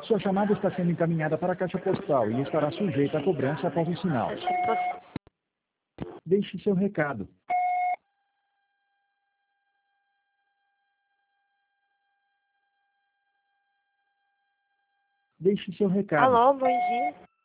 Sua chamada está sendo encaminhada para a caixa postal e estará sujeita a cobrança após o sinal. Deixe seu recado. Deixe seu recado. Alô, bom dia.